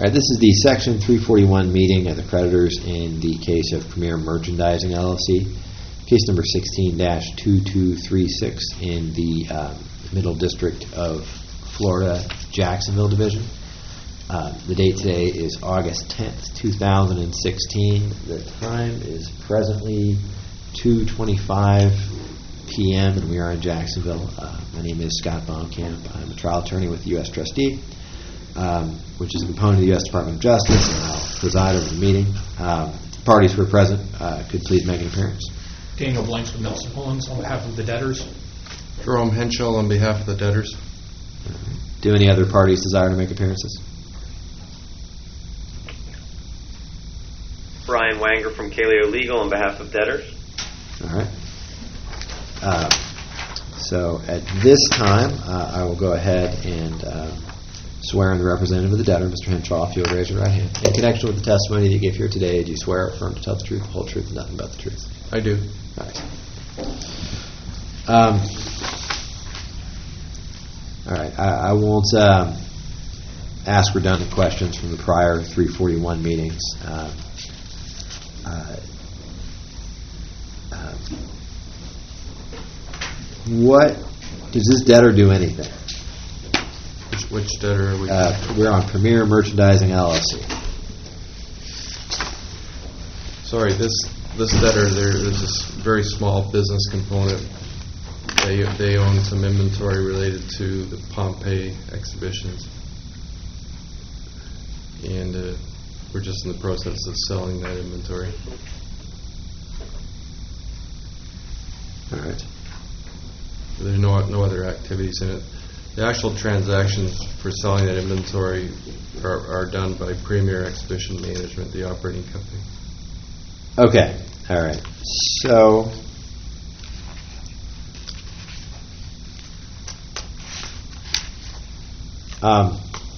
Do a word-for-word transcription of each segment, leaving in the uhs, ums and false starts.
right, this is the Section three forty-one meeting of the creditors in the case of Premier Merchandising L L C, case number sixteen dash two two three six in the um, Middle District of Florida, Jacksonville Division. Uh, the date today is August tenth, two thousand sixteen. The time is presently two twenty-five p.m. and we are in Jacksonville. Uh, my name is Scott Baumkamp. I'm a trial attorney with the U S Trustee, um, which is a component of the U S Department of Justice, and I'll preside over the meeting. Um, parties who are present uh, could please make an appearance. Daniel Blanks with Nelson Hollins on behalf of the debtors. Jerome Henschel on behalf of the debtors. Do any other parties desire to make appearances? Brian Wanger from Kaleo Legal on behalf of debtors. All right. Uh, so at this time, uh, I will go ahead and uh, swear in the representative of the debtor, Mister Henshaw. If you'll raise your right hand. In connection with the testimony that you gave here today, do you swear or affirm to tell the truth, the whole truth, and nothing but the truth? I do. All right. Um, all right. I, I won't um, ask redundant questions from the prior three forty-one meetings. Um, uh, um, What does this debtor do anything? Which, which debtor are we? Uh, we're on Premier Merchandising L L C. Sorry, this this debtor, there, there's this very small business component. They they own some inventory related to the Pompeii exhibitions, and uh, we're just in the process of selling that inventory. All right. There's no no other activities in it. The actual transactions for selling that inventory are, are done by Premier Exhibition Management, the operating company. Okay. All right. So, um,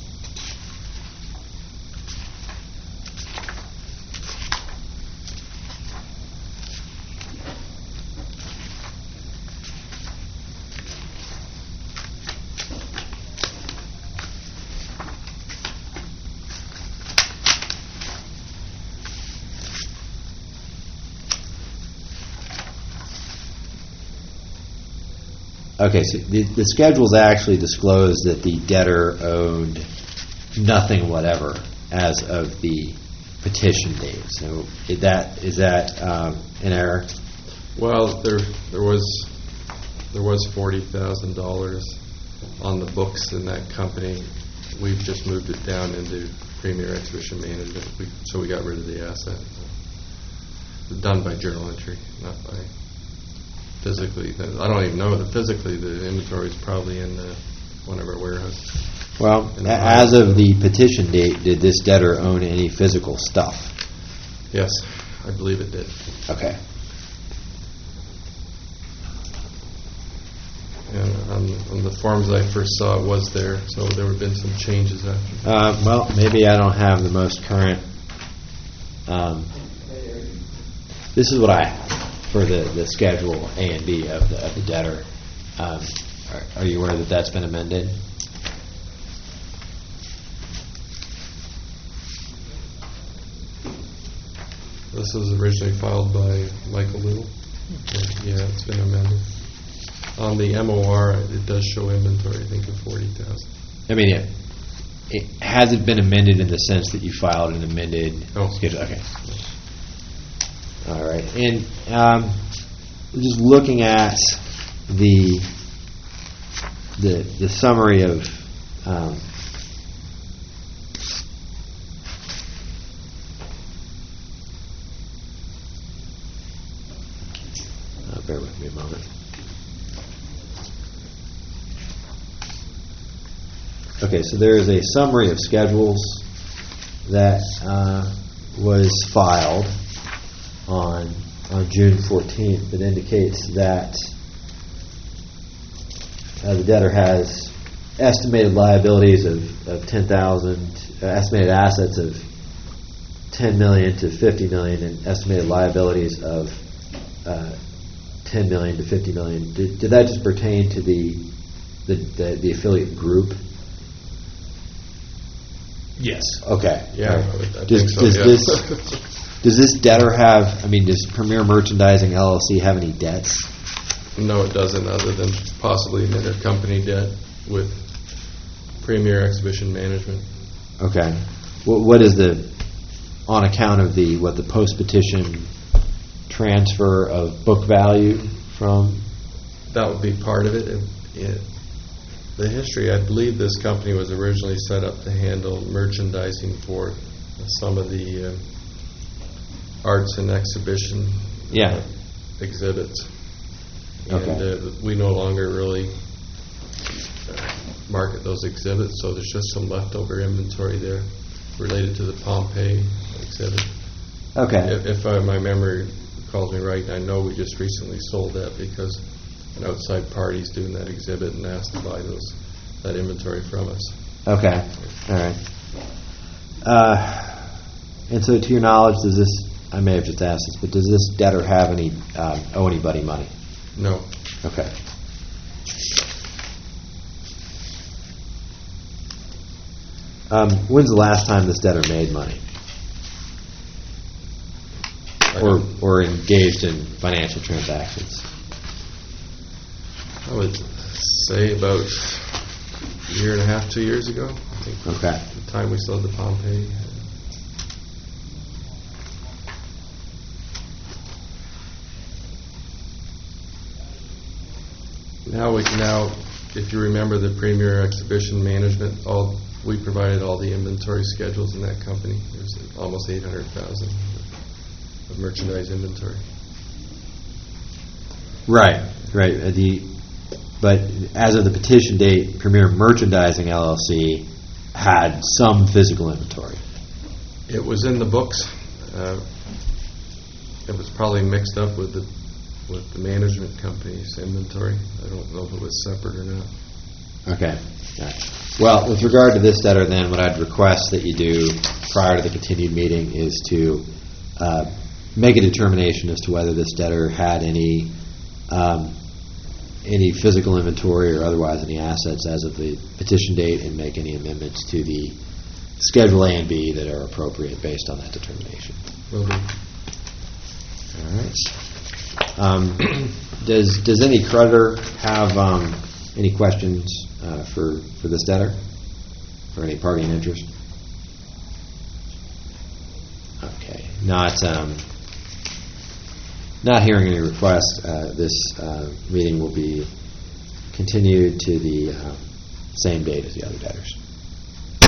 Okay, so the, the schedules actually disclose that the debtor owed nothing whatever as of the petition date. So is that is that um, an error? Well, there there was there was forty thousand dollars on the books in that company. We've just moved it down into Premier Exhibition Management, we, so we got rid of the asset. Done by journal entry, not by. Physically, I don't even know that physically the inventory is probably in the, one of our warehouses. Well, as of the petition date, did this debtor own any physical stuff? Yes, I believe it did. Okay. And on, on the forms I first saw, it was there, so there have been some changes after. Uh, well, maybe I don't have the most current. Um, this is what I have for the, the schedule A and B of the, of the debtor. Um, are, are you aware that that's been amended? This was originally filed by Michael Little. Yeah, it's been amended. On the M O R, it does show inventory, I think, of forty thousand. I mean, it, it has it been amended in the sense that you filed an amended oh. schedule? Okay. All right, and um, just looking at the the the summary of um, uh, bear with me a moment. Okay, so there is a summary of schedules that uh, was filed on on June fourteenth that indicates that uh, the debtor has estimated liabilities of, of ten thousand, uh, estimated assets of ten million to fifty million, and estimated liabilities of uh, ten million to fifty million. Did, did that just pertain to the the, the the affiliate group? Yes. Okay. Yeah, all right. I would- I Does, think so, does yeah. this does this debtor have? I mean, does Premier Merchandising L L C have any debts? No, it doesn't, other than possibly an intercompany debt with Premier Exhibition Management. Okay. What what is the on account of the what the post petition transfer of book value from? That would be part of it. It- it- The history, I believe this company was originally set up to handle merchandising for some of the uh, arts and exhibition Yeah. uh, exhibits. Okay. And uh, we no longer really uh, market those exhibits, so there's just some leftover inventory there related to the Pompeii exhibit. Okay. If, if uh, my memory calls me right, I know we just recently sold that because an outside party's doing that exhibit and asked to buy those that inventory from us. Okay. All right. Uh, and so, to your knowledge, does this? I may have just asked this, but does this debtor have any um, owe anybody money? No. Okay. Um, when's the last time this debtor made money, I or don't- or engaged in financial transactions? I would say about a year and a half, two years ago. I think Okay. the time we sold the Pompeii. Now we now, if you remember the Premier Exhibition Management, all we provided all the inventory schedules in that company. There's almost eight hundred thousand of merchandise inventory. Right. Right. Uh, the but as of the petition date, Premier Merchandising L L C had some physical inventory. It was in the books. Uh, it was probably mixed up with the with the management company's inventory. I don't know if it was separate or not. Okay. All right. Well, with regard to this debtor, then, what I'd request that you do prior to the continued meeting is to uh, make a determination as to whether this debtor had any um, any physical inventory or otherwise any assets as of the petition date, and make any amendments to the Schedule A and B that are appropriate based on that determination. Will do. All right. Um, does does any creditor have um, any questions uh, for for this debtor or any party in interest? Okay. Not um, not hearing any requests. Uh, this uh, meeting will be continued to the uh, same date as the other debtors.